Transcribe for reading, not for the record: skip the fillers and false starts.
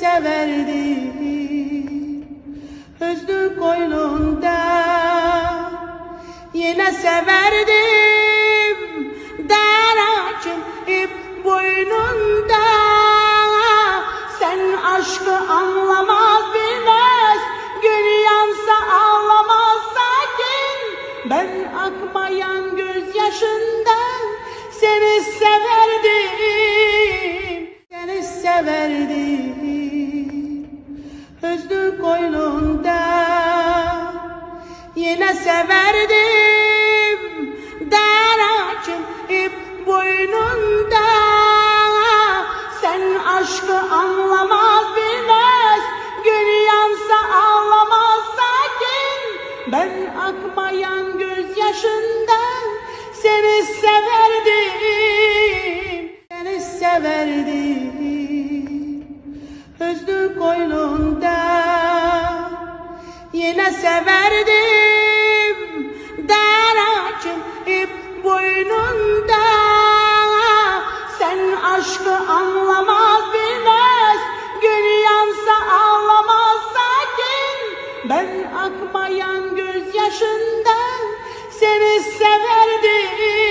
severdim hüznü koynunda, yine severdim dar açıp ip boynunda. Sen aşkı anlamaz bilmez, gün yansa ağlamaz sakin. Ben akmayan gözyaşından seni severdim, seni severdim hüznü koynunda, yine severdim dar açıp ip boynunda. Sen aşkı anlamaz bilmez, gün yansa ağlamaz sakin. Ben akmayan gözyaşından seni severdim, seni severdim hüznü koynunda, yine severdim dar açıp ip boynunda. Sen aşkı anlamaz bilmez, gün yansa ağlamaz sakin. Ben akmayan gözyaşından seni severdim.